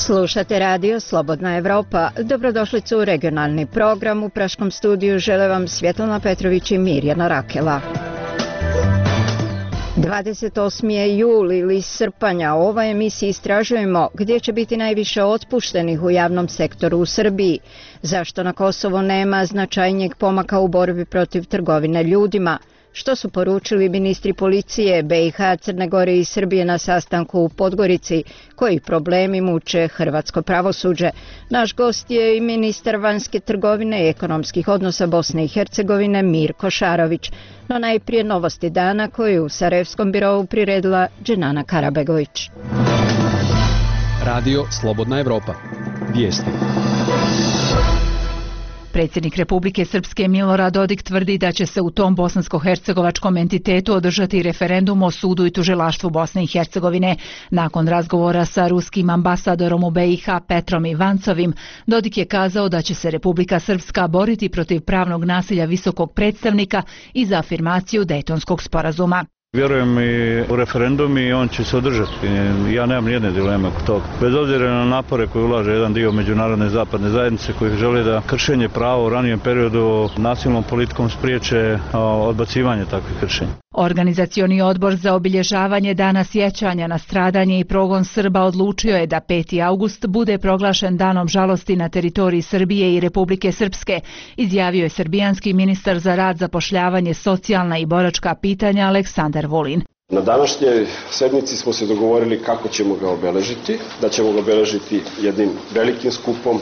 Slušate radio Slobodna Evropa. Dobrodošlicu u regionalni program. U praškom studiju žele vam Svjetlana Petrović i Mirjana Rakela. 28. je jul ili srpanja. U ovoj emisiji istražujemo gdje će biti najviše otpuštenih u javnom sektoru u Srbiji. Zašto na Kosovu nema značajnijeg pomaka u borbi protiv trgovine ljudima? Što su poručili ministri policije BiH, Crne Gore i Srbije na sastanku u Podgorici? Koji problemi muče hrvatsko pravosuđe? Naš gost je i ministar vanjske trgovine i ekonomskih odnosa Bosne i Hercegovine Mirko Šarović. No najprije novosti dana koju u Sarajevskom birovu priredila Dženana Karabegović. Radio Slobodna Evropa. Vijesti. Predsjednik Republike Srpske Milorad Dodik tvrdi da će se u tom bosansko-hercegovačkom entitetu održati referendum o sudu i tužilaštvu Bosne i Hercegovine. Nakon razgovora sa ruskim ambasadorom u BiH Petrom Ivancovim, Dodik je kazao da će se Republika Srpska boriti protiv pravnog nasilja visokog predstavnika i za afirmaciju Dejtonskog sporazuma. Vjerujem i u referendum i on će se održati. Ja nemam nijedne dileme oko toga. Bez obzira na napore koje ulaže jedan dio međunarodne zapadne zajednice koji žele da kršenje prava u ranijem periodu nasilnom politikom spriječe odbacivanje takvih kršenja. Organizacioni odbor za obilježavanje Dana sjećanja na stradanje i progon Srba odlučio je da 5. august bude proglašen danom žalosti na teritoriji Srbije i Republike Srpske, izjavio je srbijanski ministar za rad, zapošljavanje, socijalna i boračka pitanja Aleksandar Vulin. Na današnjoj sednici smo se dogovorili kako ćemo ga obeležiti, da ćemo ga obeležiti jednim velikim skupom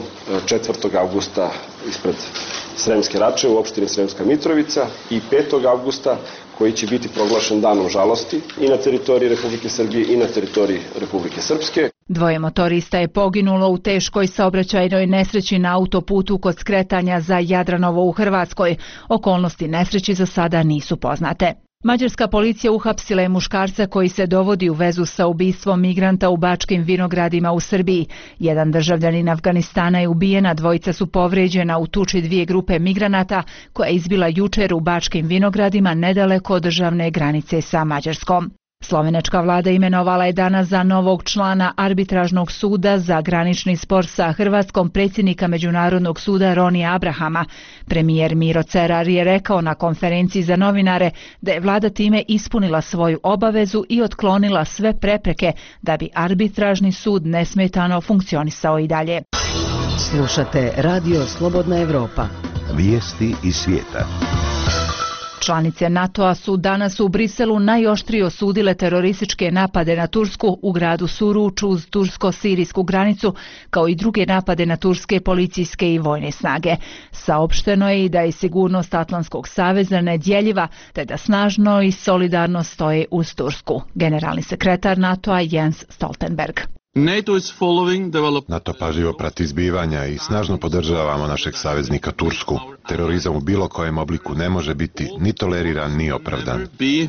4. augusta ispred Sremske Rače u opštini Sremska Mitrovica i 5. augusta koji će biti proglašen danom žalosti i na teritoriji Republike Srbije i na teritoriji Republike Srpske. 2 motorista je poginulo u teškoj saobraćajnoj nesreći na autoputu kod skretanja za Jadranovo u Hrvatskoj. Okolnosti nesreći za sada nisu poznate. Mađarska policija uhapsila je muškarca koji se dovodi u vezu sa ubistvom migranta u Bačkim Vinogradima u Srbiji. Jedan državljanin Afganistana je ubijen, a 2 su povređena u tuči 2 grupe migranata koja je izbila jučer u Bačkim Vinogradima nedaleko od državne granice sa Mađarskom. Slovenačka vlada imenovala je danas za novog člana arbitražnog suda za granični spor sa Hrvatskom predsjednika Međunarodnog suda Ronija Abrahama. Premijer Miro Cerar je rekao na konferenciji za novinare da je vlada time ispunila svoju obavezu i otklonila sve prepreke da bi arbitražni sud nesmetano funkcionisao i dalje. Slušate Radio Slobodna Evropa. Vijesti iz svijeta. Članice NATO-a su danas u Briselu najoštrije osudile terorističke napade na Tursku u gradu Suruč uz tursko-sirijsku granicu, kao i druge napade na turske policijske i vojne snage. Saopšteno je i da je sigurnost Atlantskog saveza nedjeljiva, te da snažno i solidarno stoje uz Tursku. Generalni sekretar NATO-a Jens Stoltenberg. NATO pažljivo prati zbivanja i snažno podržavamo našeg saveznika Tursku. Terorizam u bilo kojem obliku ne može biti ni toleriran ni opravdan.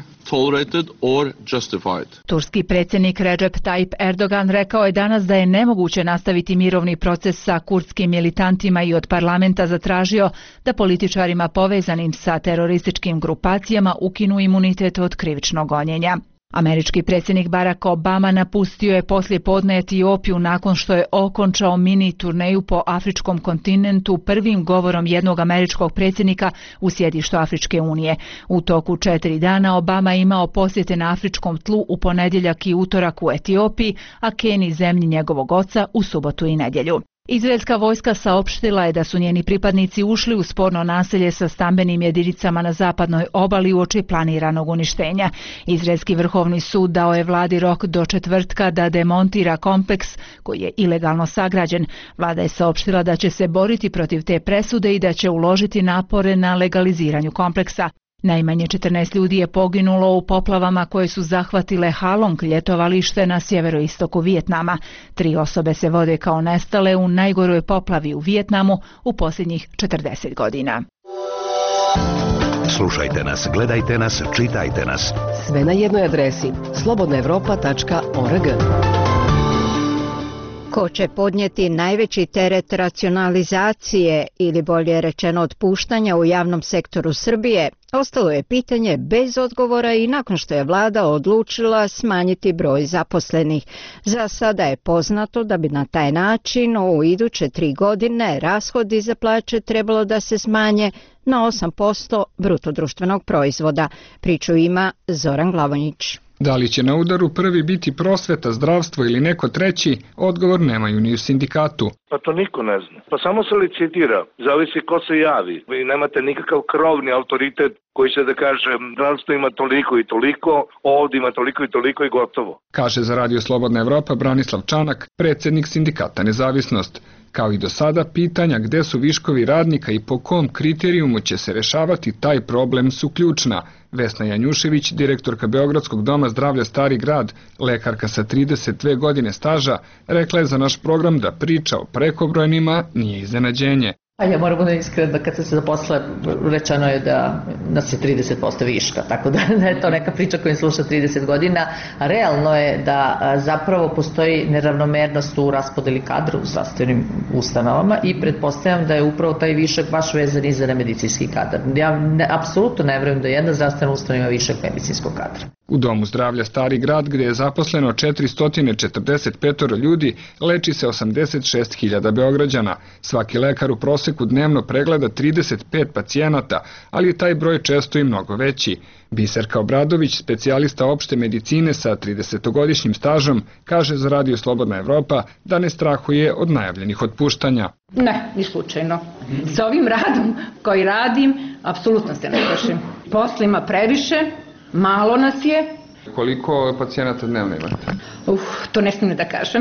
Turski predsjednik Recep Tayyip Erdogan rekao je danas da je nemoguće nastaviti mirovni proces sa kurdskim militantima i od parlamenta zatražio da političarima povezanim sa terorističkim grupacijama ukinu imunitet od krivičnog gonjenja. Američki predsjednik Barack Obama napustio je poslijepodne Etiopiju nakon što je okončao mini turneju po afričkom kontinentu prvim govorom jednog američkog predsjednika u sjedištu Afričke unije. U toku 4 dana Obama je imao posjete na afričkom tlu u ponedjeljak i utorak u Etiopiji, a Keniji, zemlji njegovog oca, u subotu i nedjelju. Izraelska vojska saopštila je da su njeni pripadnici ušli u sporno naselje sa stambenim jedinicama na zapadnoj obali uoči planiranog uništenja. Izraelski vrhovni sud dao je vladi rok do četvrtka da demontira kompleks koji je ilegalno sagrađen. Vlada je saopštila da će se boriti protiv te presude i da će uložiti napore na legaliziranju kompleksa. Najmanje 14 ljudi je poginulo u poplavama koje su zahvatile Halong, ljetovalište na sjeveroistoku Vijetnama. 3 osobe se vode kao nestale u najgoroj poplavi u Vijetnamu u posljednjih 40 godina. Slušajte nas, gledajte nas, čitajte nas. Sve na jednoj adresi slobodnaevropa.org. Ko će podnijeti najveći teret racionalizacije ili bolje rečeno otpuštanja u javnom sektoru Srbije, ostalo je pitanje bez odgovora i nakon što je vlada odlučila smanjiti broj zaposlenih. Za sada je poznato da bi na taj način u iduće 3 godine rashodi za plaće trebalo da se smanje na 8% bruto društvenog proizvoda. Priču ima Zoran Glavonjić. Da li će na udaru prvi biti prosveta, zdravstvo ili neko treći, odgovor nemaju ni u sindikatu. Pa to niko ne zna. Pa samo se licitira, zavisi ko se javi. Vi nemate nikakav krovni autoritet koji će da kaže zdravstvo ima toliko i toliko, ovdje ima toliko i toliko i gotovo. Kaže za Radio Slobodna Evropa Branislav Čanak, predsjednik sindikata Nezavisnost. Kao i do sada, pitanja gde su viškovi radnika i po kom kriterijumu će se rešavati taj problem su ključna. Vesna Janjušević, direktorka Beogradskog doma zdravlja Stari grad, lekarka sa 32 godine staža, rekla je za naš program da priča o prekobrojnima nije iznenađenje. A ja moram da iskreno da kad sam se zaposlila, rečeno je da nas je 30% viška, tako da je to neka priča koju sluša 30 godina. Realno je da zapravo postoji neravnomernost u raspodeli kadra u zdravstvenim ustanovama i pretpostavljam da je upravo taj višak baš vezan i za nemedicinski kadar. Ja apsolutno ne verujem da jedna zdravstvena ustanova ima višak medicinskog kadra. U Domu zdravlja Stari grad, gde je zaposleno 445 ljudi, leči se 86.000 Beograđana. Svaki lekar u proseku dnevno pregleda 35 pacijenata, ali je taj broj često i mnogo veći. Biserka Obradović, specijalista opšte medicine sa 30-godišnjim stažom, kaže za Radio Slobodna Evropa da ne strahuje od najavljenih otpuštanja. Ne, ni slučajno. Sa ovim radom koji radim, apsolutno se ne plašim. Posla ima previše, malo nas je. Koliko pacijenata dnevno imate? To ne smijem da kažem.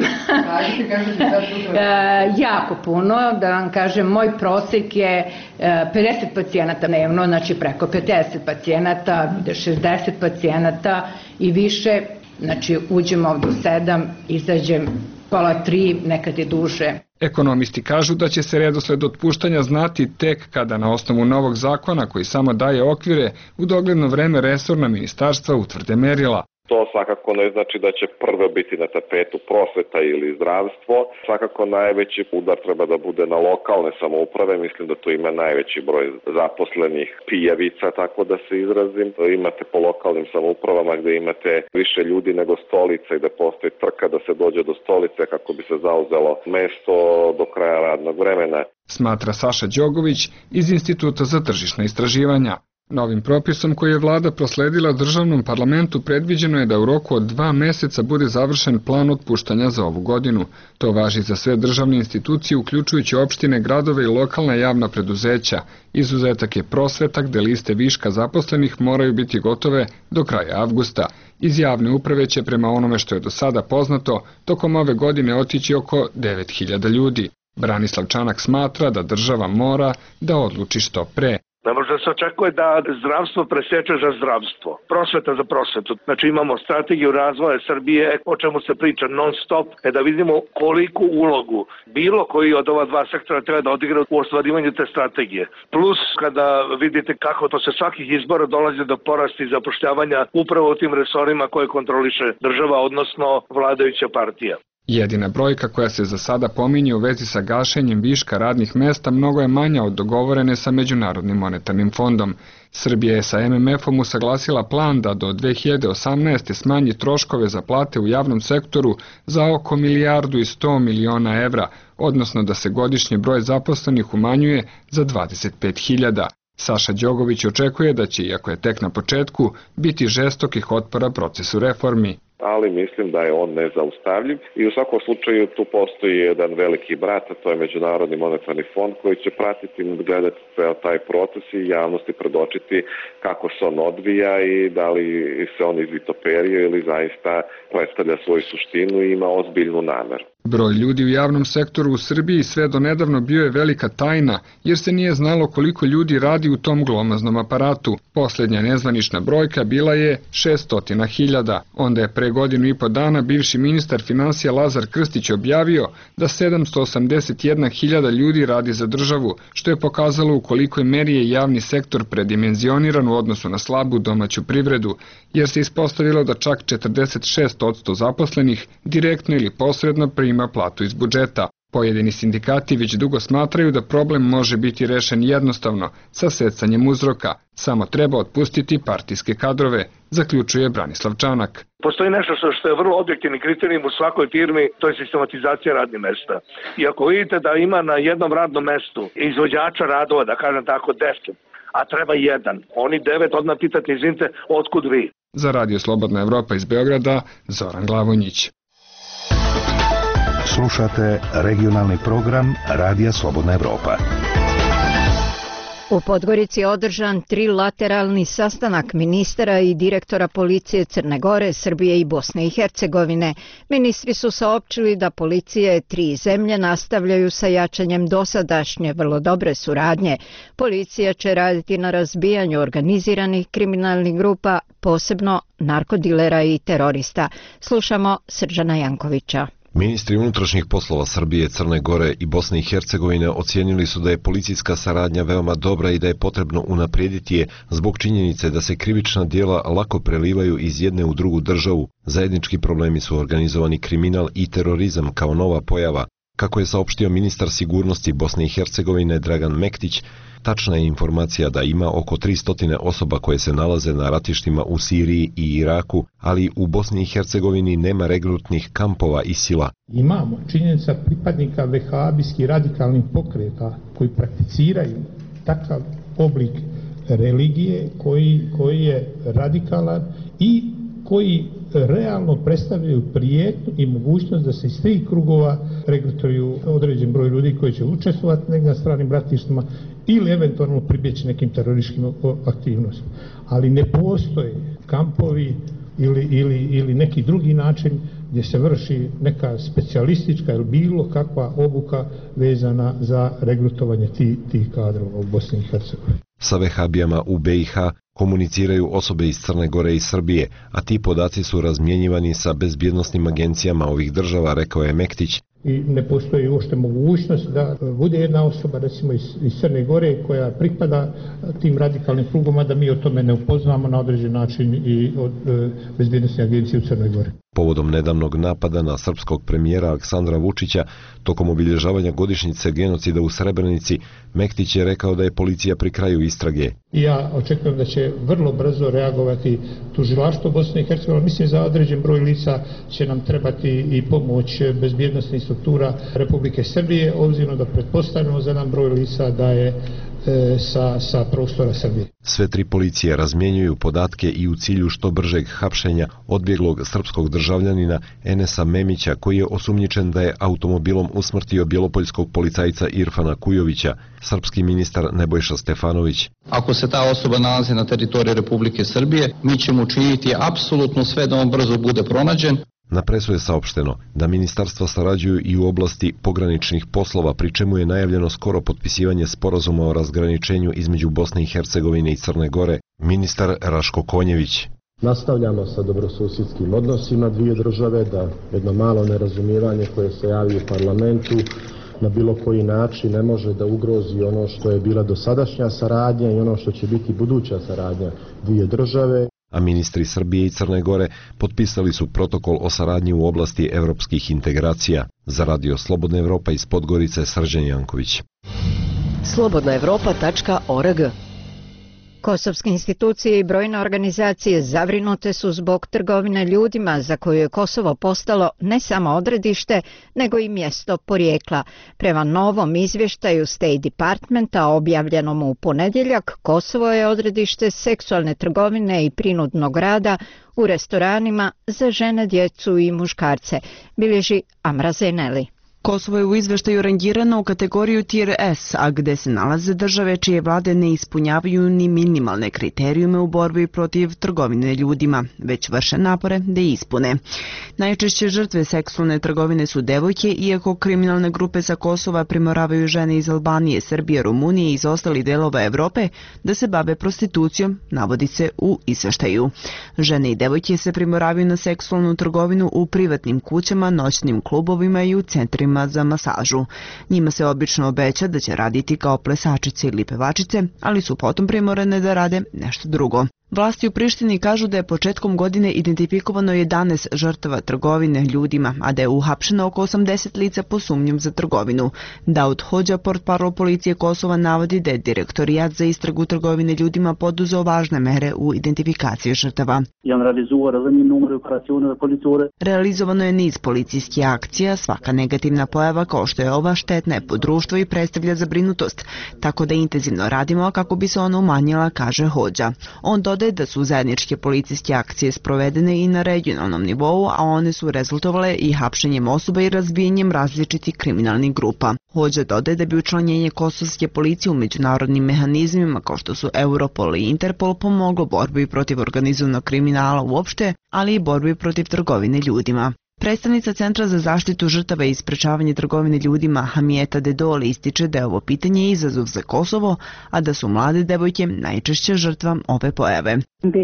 Jako puno, da vam kažem, moj prosek je 50 pacijenata dnevno, znači preko 50 pacijenata, 60 pacijenata i više, znači uđem ovdje u 7, izađem pola 3, nekad je duže. Ekonomisti kažu da će se redosled otpuštanja znati tek kada na osnovu novog zakona koji samo daje okvire u dogledno vreme resorna ministarstva utvrde merila. To svakako ne znači da će prvo biti na tapetu prosveta ili zdravstvo. Svakako najveći udar treba da bude na lokalne samouprave. Mislim da tu ima najveći broj zaposlenih pijavica, tako da se izrazim. Imate po lokalnim samoupravama gde imate više ljudi nego stolica i da postoji trka da se dođe do stolice kako bi se zauzelo mesto do kraja radnog vremena. Smatra Saša Đogović iz Instituta za tržišna istraživanja. Novim propisom koji je vlada prosledila državnom parlamentu predviđeno je da u roku od 2 meseca bude završen plan otpuštanja za ovu godinu. To važi za sve državne institucije, uključujući opštine, gradove i lokalna javna preduzeća. Izuzetak je prosveta gde liste viška zaposlenih moraju biti gotove do kraja avgusta. Iz javne uprave će prema onome što je do sada poznato tokom ove godine otići oko 9.000 ljudi. Branislav Čanak smatra da država mora da odluči što pre. Ne može da se očekuje da zdravstvo preseče za zdravstvo, prosveta za prosvetu. Znači imamo strategiju razvoja Srbije, o čemu se priča non stop, da vidimo koliku ulogu bilo koji od ova dva sektora treba da odigra u ostvarivanju te strategije. Plus kada vidite kako to se svakih izbora dolazi do porasti zapošljavanja upravo u tim resorima koje kontroliše država, odnosno vladajuća partija. Jedina brojka koja se za sada pominje u vezi sa gašenjem viška radnih mesta mnogo je manja od dogovorene sa Međunarodnim monetarnim fondom. Srbija je sa MMF-om usaglasila plan da do 2018. smanji troškove za plate u javnom sektoru za oko 1,1 milijardu evra, odnosno da se godišnji broj zaposlenih umanjuje za 25.000. Saša Đogović očekuje da će, iako je tek na početku, biti žestokih otpora procesu reformi. Ali mislim da je on nezaustavljiv i u svakom slučaju tu postoji jedan veliki brat, a to je Međunarodni monetarni fond koji će pratiti i nadgledati ceo taj proces i javnosti predočiti kako se on odvija i da li se on izvitoperio ili zaista predstavlja svoju suštinu i ima ozbiljnu nameru. Broj ljudi u javnom sektoru u Srbiji sve do nedavno bio je velika tajna, jer se nije znalo koliko ljudi radi u tom glomaznom aparatu. Posljednja nezvanična brojka bila je 600.000, onda je Pre godinu i po dana bivši ministar financija Lazar Krstić objavio da 781.000 ljudi radi za državu, što je pokazalo u kolikoj meri je javni sektor predimenzioniran u odnosu na slabu domaću privredu, jer se ispostavilo da čak 46% zaposlenih direktno ili posredno prima platu iz budžeta. Pojedini sindikati već dugo smatraju da problem može biti rešen jednostavno, sa secanjem uzroka. Samo treba otpustiti partijske kadrove, zaključuje Branislav Čanak. Postoji nešto što je vrlo objektivni kriterijum u svakoj firmi, to je sistematizacija radnih mesta. I ako vidite da ima na jednom radnom mestu izvođača radova, da kažem tako, 10, a treba jedan, oni 9 odmah pitate, izvinite, otkud vi? Za Radio Slobodna Evropa iz Beograda, Zoran Glavonjić. Slušate regionalni program Radija Slobodna Evropa. U Podgorici je održan trilateralni sastanak ministara i direktora policije Crne Gore, Srbije i Bosne i Hercegovine. Ministri su saopćili da policije tri zemlje nastavljaju sa jačanjem dosadašnje vrlo dobre suradnje. Policija će raditi na razbijanju organiziranih kriminalnih grupa, posebno narkodilera i terorista. Slušamo Srđana Jankovića. Ministri unutrašnjih poslova Srbije, Crne Gore i Bosne i Hercegovine ocijenili su da je policijska saradnja veoma dobra i da je potrebno unaprijediti je zbog činjenice da se krivična djela lako prelivaju iz jedne u drugu državu. Zajednički problemi su organizovani kriminal i terorizam kao nova pojava. Kako je saopštio ministar sigurnosti Bosne i Hercegovine Dragan Mektić, tačna je informacija da ima oko 300 osoba koje se nalaze na ratištima u Siriji i Iraku, ali u Bosni i Hercegovini nema regrutnih kampova i sila. Imamo činjenica pripadnika vehabijskih radikalnih pokreta koji prakticiraju takav oblik religije koji je radikalan i koji realno predstavljaju prijetnju i mogućnost da se iz tih krugova regrutuju određen broj ljudi koji će učestvovati negdje na stranim ratištima ili eventualno pribjeći nekim terorističkim aktivnostima. Ali ne postoje kampovi ili neki drugi način gdje se vrši neka specijalistička ili bilo kakva obuka vezana za regrutovanje tih kadrova u Bosni i Hercegovini. Sa vehabijama u BiH komuniciraju osobe iz Crne Gore i Srbije, a ti podaci su razmjenjivani sa bezbjednosnim agencijama ovih država, rekao je Mektić. I ne postoji uopšte mogućnost da bude jedna osoba, recimo iz Crne Gore, koja pripada tim radikalnim krugoma, da mi o tome ne upoznamo na određen način i od bezbjednosne agencije u Crnoj Gori. Povodom nedavnog napada na srpskog premijera Aleksandra Vučića tokom obilježavanja godišnjice genocida u Srebrenici, Mektić je rekao da je policija pri kraju istrage. Ja očekujem da će vrlo brzo reagovati tužilaštvo Bosne i Hercegovine. Mislim za određen broj lica će nam trebati i pomoć bezbjednosnih struktura Republike Srbije, obzirom da pretpostavljamo za jedan broj lica da je sa prostora Srbije. Sve tri policije razmjenjuju podatke i u cilju što bržeg hapšenja odbjeglog srpskog državljanina Enesa Memića, koji je osumnjičen da je automobilom usmrtio bjelopoljskog policajca Irfana Kujovića, srpski ministar Nebojša Stefanović. Ako se ta osoba nalazi na teritoriji Republike Srbije, mi ćemo učiniti apsolutno sve da on brzo bude pronađen. Na presu je saopšteno da ministarstva sarađuju i u oblasti pograničnih poslova, pri čemu je najavljeno skoro potpisivanje sporazuma o razgraničenju između Bosne i Hercegovine i Crne Gore. Ministar Raško Konjević. Nastavljamo sa dobrosusjedskim odnosima dvije države, da jedno malo nerazumijevanje koje se javi u parlamentu na bilo koji način ne može da ugrozi ono što je bila dosadašnja saradnja i ono što će biti buduća saradnja dvije države. A ministri Srbije i Crne Gore potpisali su protokol o saradnji u oblasti evropskih integracija. Za Radio Slobodna Evropa iz Podgorice, Srđan Janković. slobodnaevropa.org. Kosovske institucije i brojne organizacije zabrinute su zbog trgovine ljudima za koju je Kosovo postalo ne samo odredište, nego i mjesto porijekla. Prema novom izvještaju State Departmenta objavljenom u ponedjeljak, Kosovo je odredište seksualne trgovine i prinudnog rada u restoranima za žene, djecu i muškarce, bilježi Amra Zeneli. Kosovo je u izveštaju rangirano u kategoriju Tier S, a gde se nalaze države čije vlade ne ispunjavaju ni minimalne kriterijume u borbi protiv trgovine ljudima, već vrše napore da ispune. Najčešće žrtve seksualne trgovine su devojke, iako kriminalne grupe sa Kosova primoravaju žene iz Albanije, Srbije, Rumunije i iz ostalih delova Evrope da se bave prostitucijom, navodi se u izveštaju. Žene i devojke se primoravaju na seksualnu trgovinu u privatnim kućama, noćnim klubovima i u centrima za masažu. Njima se obično obeća da će raditi kao plesačice ili pevačice, ali su potom primorane da rade nešto drugo. Vlasti u Prištini kažu da je početkom godine identifikovano 11 žrtava trgovine ljudima, a da je uhapšeno oko 80 lica po sumnjom za trgovinu. Daud Hođa, portparol policije Kosova, navodi da je Direktorijat za istragu trgovine ljudima poduzeo važne mere u identifikaciji žrtava. Realizovano je niz policijskih akcija, svaka negativna pojava kao što je ova štetna je po društvo i predstavlja zabrinutost, tako da intenzivno radimo kako bi se ona umanjila, kaže Hođa. On dodaje da su zajedničke policijske akcije sprovedene i na regionalnom nivou, a one su rezultovale i hapšenjem osoba i razbijanjem različitih kriminalnih grupa. Hođa dodaje da bi učlanjenje kosovske policije u međunarodnim mehanizmima kao što su Europol i Interpol pomoglo borbi protiv organizovanog kriminala uopšte, ali i borbi protiv trgovine ljudima. Predstavnica Centra za zaštitu žrtava i sprečavanje trgovine ljudima Hamijeta Dedoli ističe da je ovo pitanje izazov za Kosovo, a da su mlade devojke najčešće žrtva ove pojave.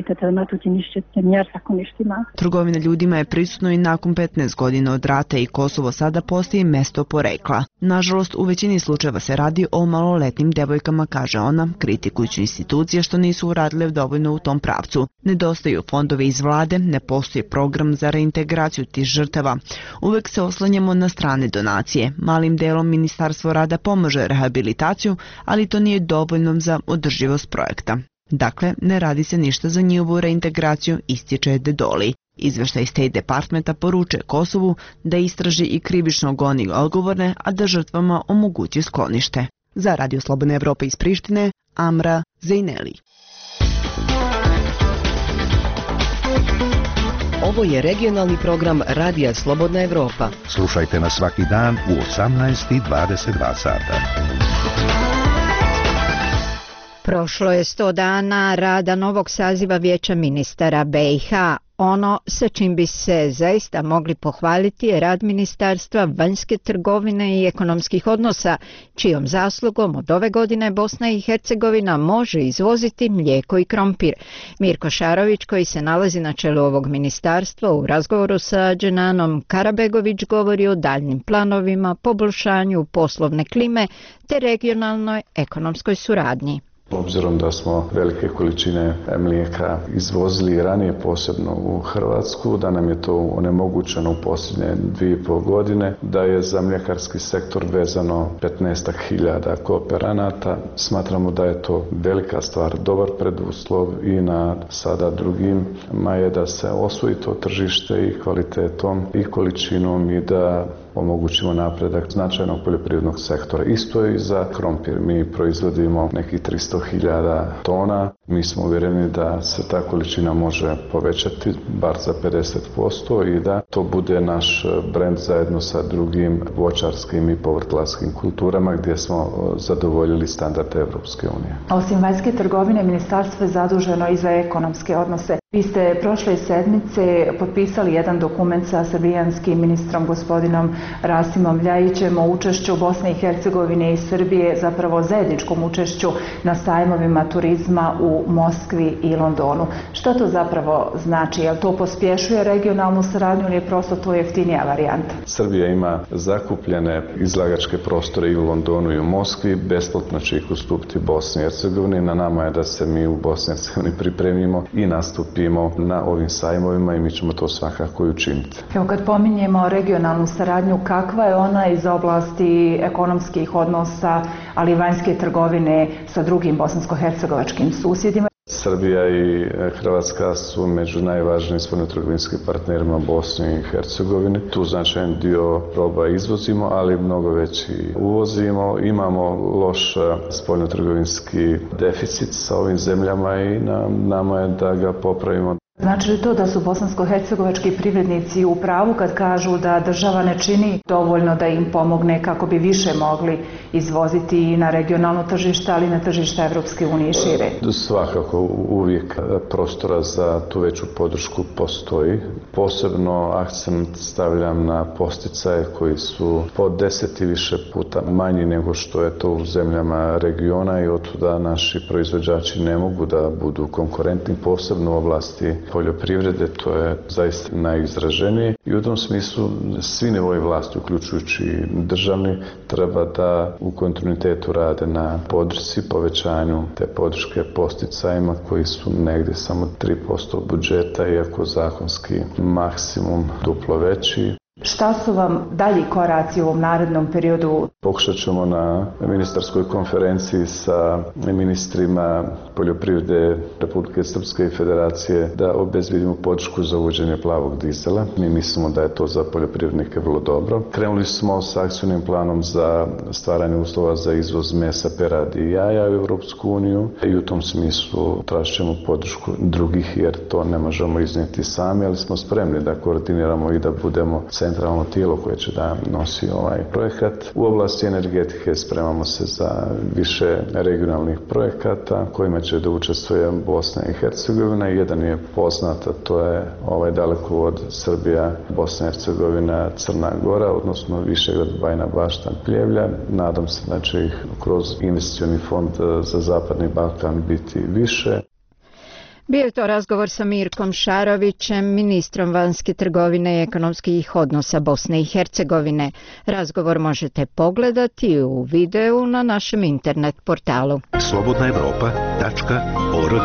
Trgovina ljudima je prisutno i nakon 15 godina od rata i Kosovo sada postaje mesto porekla. Nažalost, u većini slučajeva se radi o maloletnim devojkama, kaže ona, kritikujući institucije što nisu uradile dovoljno u tom pravcu. Nedostaju fondovi iz vlade, ne postoji program za reintegraciju tih žrtava. Uvek se oslanjamo na strane donacije. Malim delom Ministarstvo rada pomaže rehabilitaciju, ali to nije dovoljno za održivost projekta. Dakle, ne radi se ništa za njihovu reintegraciju, ističe Dedoli. Izveštaj State Departmenta poručuje Kosovu da istraži i krivično goni odgovorne, a da žrtvama omogući sklonište. Za Radio Slobodna Evropa iz Prištine, Amra Zejneli. Ovo je regionalni program Radija Slobodna Evropa. Slušajte nas svaki dan u 18:22 sata. Prošlo je 100 dana rada novog saziva Vijeća ministara BiH. Ono sa čim bi se zaista mogli pohvaliti je rad Ministarstva vanjske trgovine i ekonomskih odnosa, čijom zaslugom od ove godine Bosna i Hercegovina može izvoziti mlijeko i krompir. Mirko Šarović, koji se nalazi na čelu ovog ministarstva, u razgovoru sa Dženanom Karabegović govori o daljnim planovima, poboljšanju poslovne klime te regionalnoj ekonomskoj suradnji. Obzirom da smo velike količine mlijeka izvozili ranije, posebno u Hrvatsku, da nam je to onemogućeno u posljednje 2,5 godine, da je za mljekarski sektor vezano 15.000 kooperanata. Smatramo da je to velika stvar, dobar preduslov i na sada drugima je da se osvoji to tržište i kvalitetom i količinom i da omogućimo napredak značajnog poljoprivrednog sektora. Isto je i za krompir. Mi proizvodimo nekih 300.000 tona. Mi smo uvjereni da se ta količina može povećati bar za 50% i da to bude naš brend zajedno sa drugim voćarskim i povrtlarskim kulturama gdje smo zadovoljili standarde Evropske unije. Osim vanjske trgovine, ministarstvo je zaduženo i za ekonomske odnose. Vi ste prošle sedmice potpisali jedan dokument sa srbijanskim ministrom gospodinom Rasimom Ljajićem o učešću Bosne i Hercegovine i Srbije, zapravo zajedničkom učešću na sajmovima turizma u Moskvi i Londonu. Što to zapravo znači? Je li to pospješuje regionalnu saradnju ili je prosto to jeftinija varijanta? Srbija ima zakupljene izlagačke prostore i u Londonu i u Moskvi, besplatno će ih ustupiti Bosni i Hercegovini. Na nama je da se mi u Bosni i Hercegovini pripremimo i nastupimo na ovim sajmovima i mi ćemo to svakako i učiniti. Evo, kad pominjemo regionalnu saradnju, kakva je ona iz oblasti ekonomskih odnosa, ali i vanjske trgovine sa drugim bosansko-hercegovačkim susjedima? Srbija i Hrvatska su među najvažnijim spoljnotrgovinskim partnerima Bosni i Hercegovine. Tu značajan dio roba izvozimo, ali mnogo veći uvozimo. Imamo loš spoljnotrgovinski deficit sa ovim zemljama i nama je da ga popravimo. Znači li to da su bosansko-hercegovački privrednici u pravu kad kažu da država ne čini dovoljno da im pomogne kako bi više mogli izvoziti i na regionalno tržište, ali i na tržište Evropske unije i šire? Svakako uvijek prostora za tu veću podršku postoji. Posebno akcent stavljam na posticaje koji su po 10 i više puta manji nego što je to u zemljama regiona i otuda naši proizvođači ne mogu da budu konkurentni, posebno u oblasti poljoprivrede, to je zaista najizraženije i u tom smislu svi nivoji vlasti, uključujući državni, treba da u kontinuitetu rade na podršci, povećanju te podrške posticajima koji su negdje samo 3% budžeta, iako zakonski maksimum duplo veći. Šta su vam dalji koraci u ovom narednom periodu? Pokušat ćemo na ministarskoj konferenciji sa ministrima poljoprivrede Republike Srpske i Federacije da obezbedimo podršku za uvođenje plavog dizela. Mi mislimo da je to za poljoprivrednike vrlo dobro. Krenuli smo sa akcijnim planom za stvaranje uslova za izvoz mesa, peradi i jaja u Europsku uniju i u tom smislu tražit ćemo podršku drugih jer to ne možemo iznijeti sami, ali smo spremni da koordiniramo i da budemo centralno tijelo koje će da nosi ovaj projekat. U oblasti energetike spremamo se za više regionalnih projekata kojima će da učestvuje Bosna i Hercegovina. Jedan je poznat, a to je ovaj dalekovod Srbija, Bosna i Hercegovina, Crna Gora, odnosno Višegrad, Bajina Bašta, Pljevlja. Nadam se da će ih kroz investicioni fond za Zapadni Balkan biti više. Bio je to razgovor sa Mirkom Šarovićem, ministrom vanjske trgovine i ekonomskih odnosa Bosne i Hercegovine. Razgovor možete pogledati u videu na našem internet portalu. slobodnaevropa.org.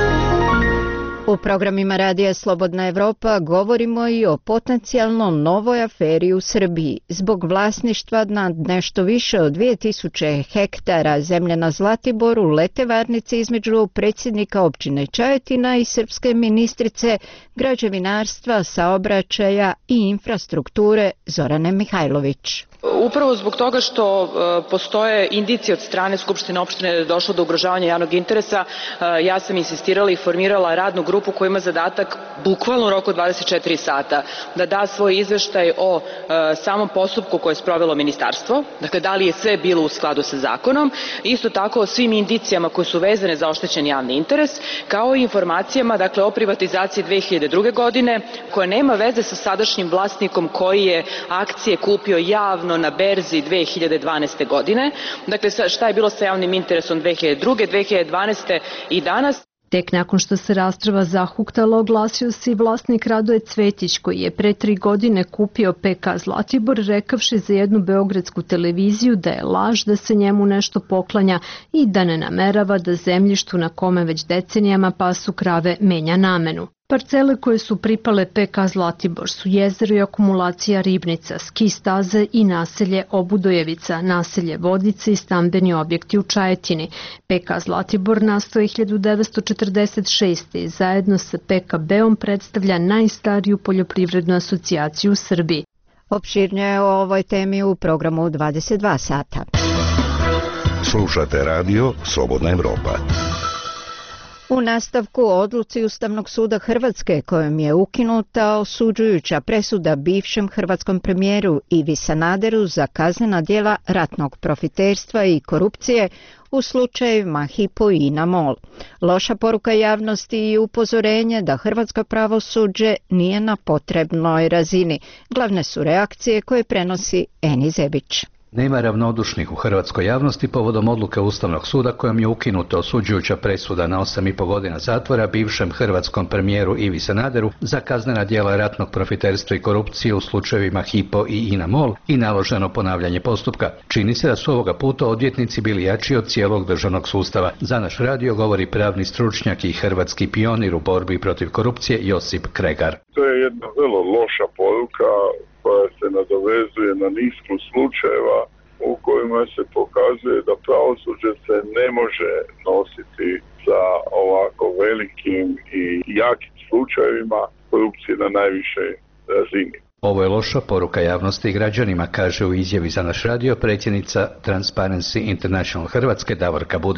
U programima Radija Slobodna Evropa govorimo i o potencijalno novoj aferi u Srbiji. Zbog vlasništva nad nešto više od 2000 hektara zemlje na Zlatiboru lete varnice između predsjednika općine Čajetina i srpske ministrice građevinarstva, saobraćaja i infrastrukture Zorane Mihajlović. Upravo zbog toga što postoje indicije od strane Skupštine opštine da je došlo do ugrožavanja javnog interesa, ja sam insistirala i formirala radnu grupu koja ima zadatak bukvalno u roku 24 sata da da svoj izveštaj o samom postupku koje je sprovelo ministarstvo, dakle da li je sve bilo u skladu sa zakonom, isto tako o svim indicijama koje su vezane za oštećen javni interes, kao i informacijama dakle o privatizaciji 2002. godine koja nema veze sa sadašnjim vlasnikom koji je akcije kupio javno na berzi 2012. godine. Dakle, šta je bilo sa javnim interesom 2002. 2012. i danas? Tek nakon što se rasprava zahuktala, oglasio se i vlasnik Radoje Cvetić, koji je pre 3 godine kupio PK Zlatibor, rekavši za jednu beogradsku televiziju da je laž da se njemu nešto poklanja i da ne namerava da zemljištu na kome već decenijama pasu krave menja namenu. Parcele koje su pripale PK Zlatibor su jezero i akumulacija Ribnica, ski staze i naselje Obudojevica, naselje Vodice i stambeni objekti u Čajetini. PK Zlatibor nastao je 1946. i zajedno sa PKB-om predstavlja najstariju poljoprivrednu asocijaciju u Srbiji. Opširnije o ovoj temi u programu 22 sata. Slušate radio Slobodna Evropa. U nastavku odluci Ustavnog suda Hrvatske kojom je ukinuta osuđujuća presuda bivšem hrvatskom premijeru Ivi Sanaderu za kaznena djela ratnog profiterstva i korupcije u slučajevima Hypo i INA MOL. Loša poruka javnosti i upozorenje da hrvatsko pravosuđe nije na potrebnoj razini. Glavne su reakcije koje prenosi Eni Zebić. Nema ravnodušnih u hrvatskoj javnosti povodom odluke Ustavnog suda kojom je ukinuta osuđujuća presuda na 8,5 godina zatvora bivšem hrvatskom premijeru Ivi Sanaderu za kaznena djela ratnog profiterstva i korupcije u slučajevima Hypo i INA MOL i naloženo ponavljanje postupka. Čini se da su ovoga puta odvjetnici bili jači od cijelog državnog sustava. Za naš radio govori pravni stručnjak i hrvatski pionir u borbi protiv korupcije Josip Kregar. To je jedna vrlo loša poruka koja se nadovezuje na niz slučajeva u kojima se pokazuje da pravosuđe se ne može nositi sa ovako velikim i jakim slučajevima korupcije na najvišoj razini. Ovo je loša poruka javnosti i građanima, kaže u izjavi za naš radio predsjednica Transparency International Hrvatske Davorka Budimir.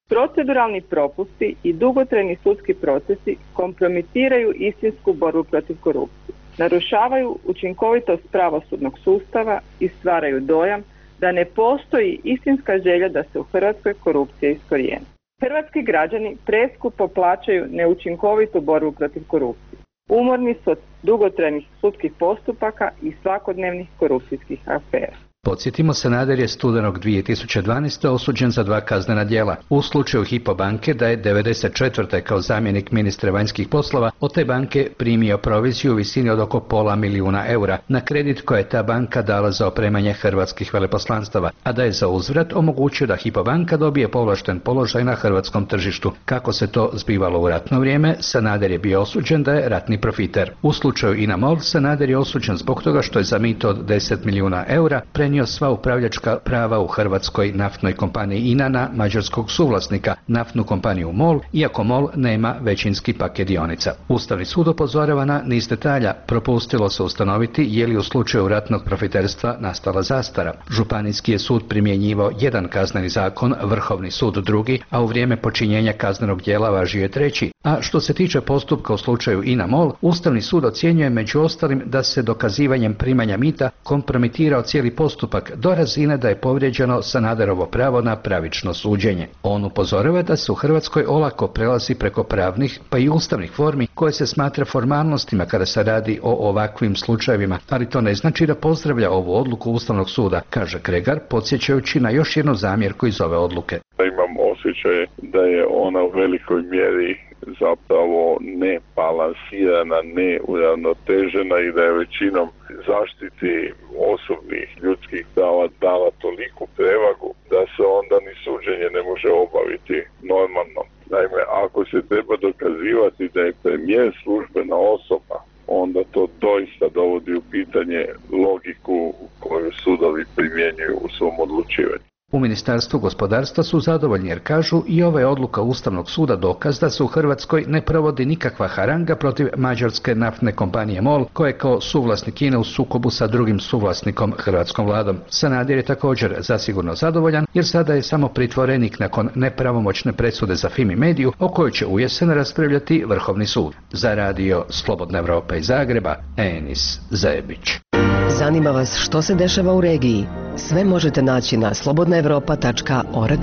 Proceduralni propusti i dugotrajni sudski procesi kompromitiraju istinsku borbu protiv korupcije, narušavaju učinkovitost pravosudnog sustava i stvaraju dojam da ne postoji istinska želja da se u Hrvatskoj korupcija iskorijeni. Hrvatski građani preskupo plaćaju neučinkovitu borbu protiv korupcije. Umorni su od dugotrajnih sudskih postupaka i svakodnevnih korupcijskih afera. Podsjetimo, Sanader je studenog 2012. osuđen za 2 kaznena djela. U slučaju Hypo banke da je 1994. kao zamjenik ministra vanjskih poslova od te banke primio proviziju u visini od oko €500.000 na kredit koje je ta banka dala za opremanje hrvatskih veleposlanstava, a da je za uzvrat omogućio da Hypo banka dobije povlašten položaj na hrvatskom tržištu. Kako se to zbivalo u ratno vrijeme, Sanader je bio osuđen da je ratni profiter. U slučaju INA-MOL, Sanader je osuđen zbog toga što je za mito od €10 milijuna prenio sva upravljačka prava u hrvatskoj naftnoj kompaniji INA na mađarskog suvlasnika, naftnu kompaniju MOL, iako MOL nema većinski paket dionica. Ustavni sud upozorava na niz detalja. Propustilo se ustanoviti je li u slučaju ratnog profiterstva nastala zastara. Županijski je sud primjenjivao jedan kazneni zakon, Vrhovni sud drugi, a u vrijeme počinjenja kaznenog djela važio je treći. A što se tiče postupka u slučaju INA-MOL, Ustavni sud ocjenjuje među ostalim da se dokazivanjem primanja mita kompromitirao cijeli postupak do razine da je povrijeđeno Sanaderovo pravo na pravično suđenje. On upozorava da se u Hrvatskoj olako prelazi preko pravnih pa i ustavnih formi koje se smatra formalnostima kada se radi o ovakvim slučajevima, ali to ne znači da pozdravlja ovu odluku Ustavnog suda, kaže Kregar, podsjećajući na još jednu zamjerku iz ove odluke. Imam osjećaj da je ona u velikoj mjeri zapravo nebalansirana, neuravnotežena i da je većinom zaštiti osobnih ljudskih prava dala toliku prevagu da se onda ni suđenje ne može obaviti normalno. Naime, ako se treba dokazivati da je premijer službena osoba, onda to doista dovodi u pitanje logiku koju sudovi primjenjuju u svom odlučivanju. U Ministarstvu gospodarstva su zadovoljni jer kažu i ova je odluka Ustavnog suda dokaz da se u Hrvatskoj ne provodi nikakva haranga protiv mađarske naftne kompanije MOL, koja je kao suvlasnik INA u sukobu sa drugim suvlasnikom, hrvatskom vladom. Sanader je također zasigurno zadovoljan jer sada je samo pritvorenik nakon nepravomoćne presude za Fimi Mediju o kojoj će ujesen raspravljati Vrhovni sud. Za radio Slobodna Evropa iz Zagreba, Enis Zebić. Zanima vas što se dešava u regiji? Sve možete naći na slobodnaevropa.org.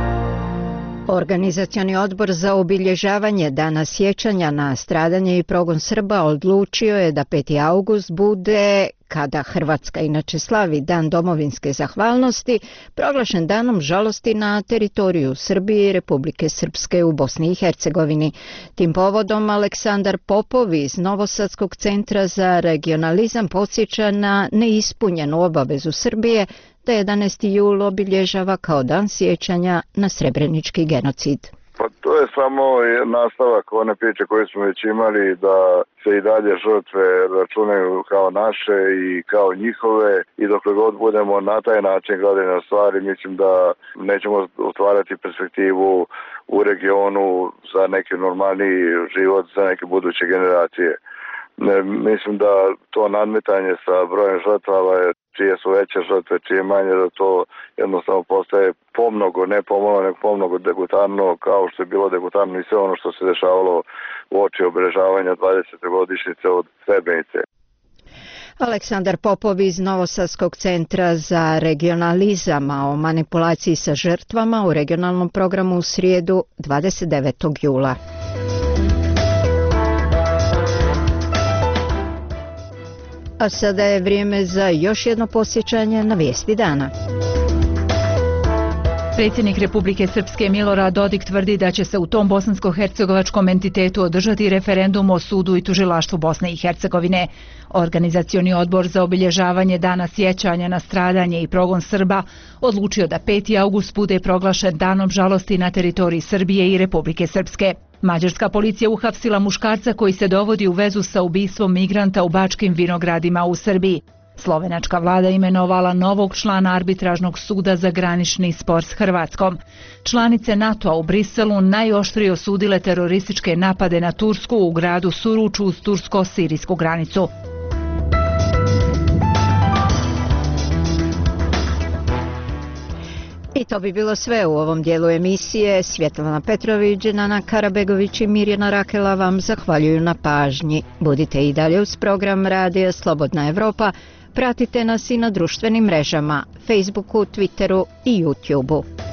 Organizacioni odbor za obilježavanje Dana sjećanja na stradanje i progon Srba odlučio je da 5. august bude, kada Hrvatska inače slavi Dan domovinske zahvalnosti, proglašen danom žalosti na teritoriju Srbije i Republike Srpske u Bosni i Hercegovini. Tim povodom Aleksandar Popov iz Novosadskog centra za regionalizam podsjeća na neispunjenu obavezu Srbije da 11. jul obilježava kao dan sjećanja na srebrenički genocid. Pa to je samo nastavak one priče koje smo već imali, da se i dalje žrtve računaju kao naše i kao njihove, i dokle god budemo na taj način gledali na stvari, mislim da nećemo otvarati perspektivu u regionu za neki normalniji život za neke buduće generacije. Mislim da to nadmetanje sa brojem žrtava je, čije su veće žrtve, čije manje, da to jednostavno postaje pomnogo, ne pomalo, nego pomnogo degutarno, kao što je bilo degutarno i sve ono što se dešavalo u oči obeležavanja 20. godišnjice od Srebrenice. Aleksandar Popov iz Novosadskog centra za regionalizam o manipulaciji sa žrtvama u regionalnom programu u srijedu 29. jula. A sada je vrijeme za još jedno posjećanje na vijesti dana. Predsjednik Republike Srpske Milorad Dodik tvrdi da će se u tom bosansko-hercegovačkom entitetu održati referendum o sudu i tužilaštvu Bosne i Hercegovine. Organizacioni odbor za obilježavanje Dana sjećanja na stradanje i progon Srba odlučio da 5. august bude proglašen danom žalosti na teritoriji Srbije i Republike Srpske. Mađarska policija uhapsila muškarca koji se dovodi u vezu sa ubistvom migranta u Bačkim Vinogradima u Srbiji. Slovenačka vlada imenovala novog člana arbitražnog suda za granični spor s Hrvatskom. Članice NATO-a u Briselu najoštrije osudile terorističke napade na Tursku u gradu Suruču uz tursko-sirijsku granicu. I to bi bilo sve u ovom dijelu emisije. Svjetlana Petrović, Nana Karabegović i Mirjana Rakela vam zahvaljuju na pažnji. Budite i dalje uz program Radija Slobodna Evropa. Pratite nas i na društvenim mrežama, Facebooku, Twitteru i YouTubeu.